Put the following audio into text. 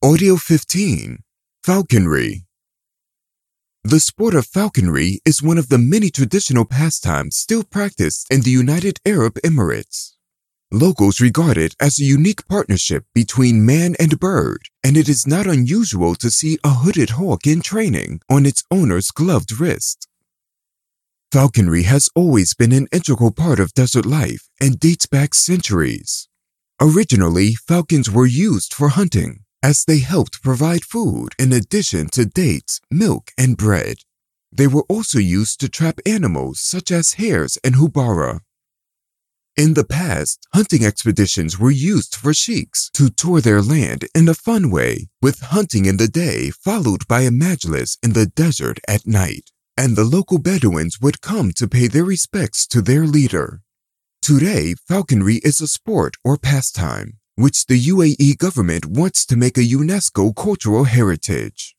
Audio 15. Falconry. The sport of falconry is one of the many traditional pastimes still practiced in the United Arab Emirates. Locals regard it as a unique partnership between man and bird, and it is not unusual to see a hooded hawk in training on its owner's gloved wrist. Falconry has always been an integral part of desert life and dates back centuries. Originally, falcons were used for hunting, as they helped provide food in addition to dates, milk, and bread. They were also used to trap animals such as hares and hubara. In the past, hunting expeditions were used for sheikhs to tour their land in a fun way, with hunting in the day followed by a majlis in the desert at night, and the local Bedouins would come to pay their respects to their leader. Today, falconry is a sport or pastime, which the UAE government wants to make a UNESCO cultural heritage.